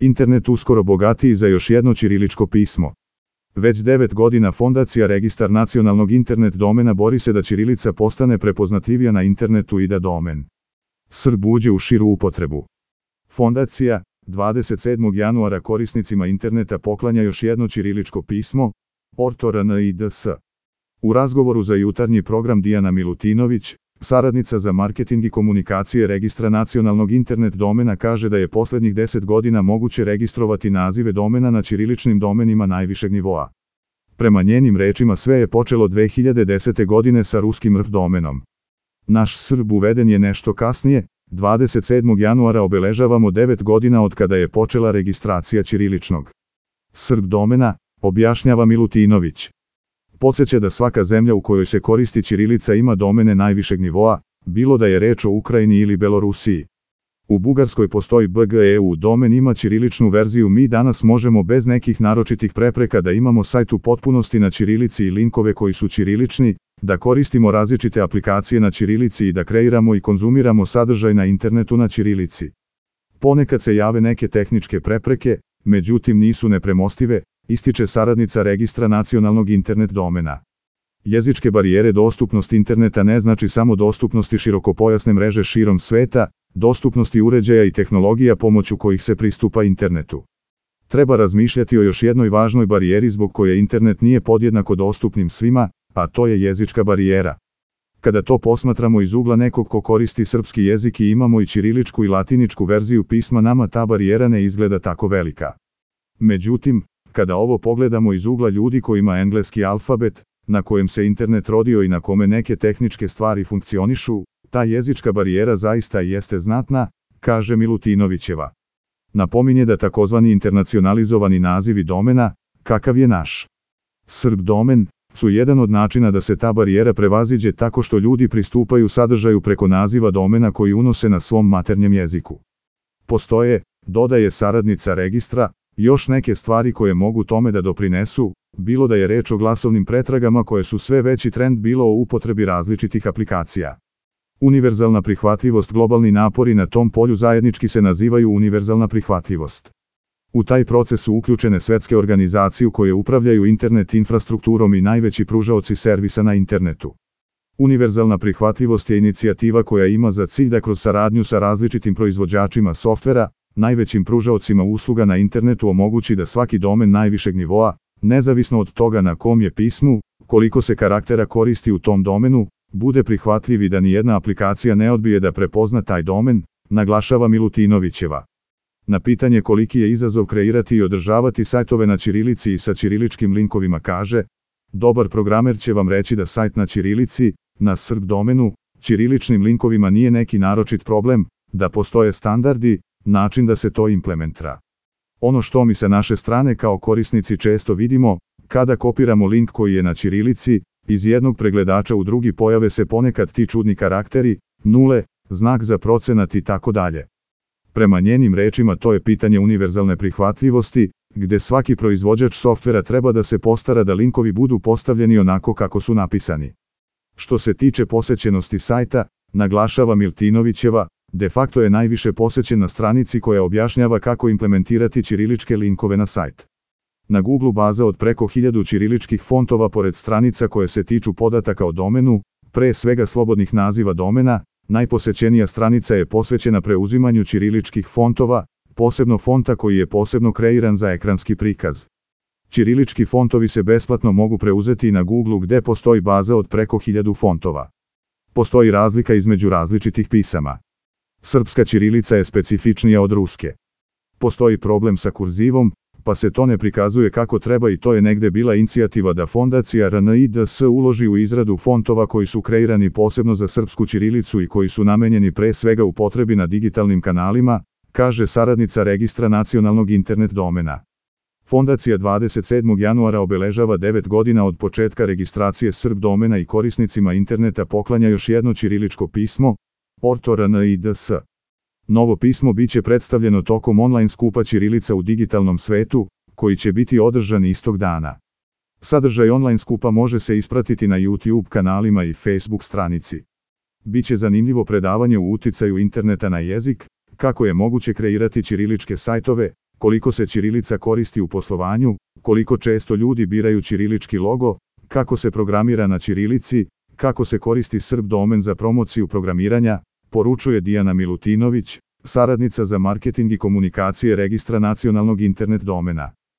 Internet uskoro bogatiji za još jedno ćiriličko pismo. Već 9 godina Fondacija Registar nacionalnog internet domena bori se da ćirilica postane prepoznatljivija na internetu i da domen Srb uđe u širu upotrebu. Fondacija 27. januara korisnicima interneta poklanja još jedno ćiriličko pismo, ORTO-RNIDS. U razgovoru za jutarnji program Dijana Milutinović, saradnica za marketing i komunikacije Registra nacionalnog internet domena, kaže da je poslednjih 10 godina moguće registrovati nazive domena na ćiriličnim domenima najvišeg nivoa. Prema njenim rečima sve je počelo 2010. godine sa ruskim RF domenom. Naš Srb uveden je nešto kasnije, 27. januara obeležavamo 9 godina od kada je počela registracija ćiriličnog Srb domena, objašnjava Milutinović. Podsjeća da svaka zemlja u kojoj se koristi ćirilica ima domene najvišeg nivoa, bilo da je reč o Ukrajini ili Belorusiji. U Bugarskoj postoji BGEU domen, ima ćiriličnu verziju. Mi danas možemo bez nekih naročitih prepreka da imamo sajt u potpunosti na ćirilici i linkove koji su ćirilični, da koristimo različite aplikacije na ćirilici i da kreiramo i konzumiramo sadržaj na internetu na ćirilici. Ponekad se jave neke tehničke prepreke, međutim nisu nepremostive, ističe saradnica Registra nacionalnog internet domena. Jezičke barijere. Dostupnost interneta ne znači samo dostupnosti širokopojasne mreže širom sveta, dostupnosti uređaja i tehnologija pomoću kojih se pristupa internetu. Treba razmišljati o još jednoj važnoj barijeri zbog koje internet nije podjednako dostupnim svima, a to je jezička barijera. Kada to posmatramo iz ugla nekog ko koristi srpski jezik i imamo i ćiriličku i latiničku verziju pisma, nama ta barijera ne izgleda tako velika. Međutim, kada ovo pogledamo iz ugla ljudi kojima engleski alfabet, na kojem se internet rodio i na kome neke tehničke stvari funkcionišu, ta jezička barijera zaista jeste znatna, kaže Milutinovićeva. Napominje da takozvani internacionalizovani nazivi domena, kakav je naš Srb domen, su jedan od načina da se ta barijera prevaziđe tako što ljudi pristupaju sadržaju preko naziva domena koji unose na svom maternjem jeziku. Postoje, dodaje saradnica Registra, još neke stvari koje mogu tome da doprinesu, bilo da je reč o glasovnim pretragama koje su sve veći trend, bilo o upotrebi različitih aplikacija. Univerzalna prihvatljivost. Globalni napori na tom polju zajednički se nazivaju univerzalna prihvatljivost. U taj proces su uključene svetske organizacije koje upravljaju internet infrastrukturom i najveći pružaoci servisa na internetu. Univerzalna prihvatljivost je inicijativa koja ima za cilj da kroz saradnju sa različitim proizvođačima softvera, najvećim pružaocima usluga na internetu omogući da svaki domen najvišeg nivoa, nezavisno od toga na kom je pismu, koliko se karaktera koristi u tom domenu, bude prihvatljiv i da nijedna aplikacija ne odbije da prepozna taj domen, naglašava Milutinovićeva. Na pitanje koliki je izazov kreirati i održavati sajtove na ćirilici i sa ćiriličkim linkovima, kaže: dobar programer će vam reći da sajt na ćirilici, na Srb domenu, ćiriličnim linkovima nije neki naročit problem, da postoje standardi, način da se to implementira. Ono što mi sa naše strane kao korisnici često vidimo, kada kopiramo link koji je na ćirilici, iz jednog pregledača u drugi pojave se ponekad ti čudni karakteri, nule, znak za procenat i tako dalje. Prema njenim rečima to je pitanje univerzalne prihvatljivosti, gde svaki proizvođač softvera treba da se postara da linkovi budu postavljeni onako kako su napisani. Što se tiče posećenosti sajta, naglašava Milutinovićeva, de facto je najviše posećen na stranici koja objašnjava kako implementirati ćiriličke linkove na sajt. Na Google baza od preko 1000 ćiriličkih fontova pored stranica koje se tiču podataka o domenu, pre svega slobodnih naziva domena, najposećenija stranica je posvećena preuzimanju ćiriličkih fontova, posebno fonta koji je posebno kreiran za ekranski prikaz. Ćirilički fontovi se besplatno mogu preuzeti i na Google gde postoji baza od preko 1000 fontova. Postoji razlika između različitih pisama. Srpska ćirilica je specifičnija od ruske. Postoji problem sa kurzivom, pa se to ne prikazuje kako treba i to je negde bila inicijativa da Fondacija RNIDS uloži u izradu fontova koji su kreirani posebno za srpsku ćirilicu i koji su namenjeni pre svega upotrebi na digitalnim kanalima, kaže saradnica Registra nacionalnog internet domena. Fondacija 27. januara obeležava 9 godina od početka registracije Srb domena i korisnicima interneta poklanja još jedno ćiriličko pismo, ORTO-RNIDS. Novo pismo biće predstavljeno tokom online skupa Ćirilica u digitalnom svetu, koji će biti održan istog dana. Sadržaj online skupa može se ispratiti na YouTube kanalima i Facebook stranici. Biće zanimljivo predavanje u uticaju interneta na jezik, kako je moguće kreirati ćiriličke sajtove, koliko se ćirilica koristi u poslovanju, koliko često ljudi biraju ćirilički logo, kako se programira na ćirilici, kako se koristi Srb domen za promociju programiranja, poručuje Dijana Milutinović, saradnica za marketing i komunikacije Registra nacionalnog internet domena.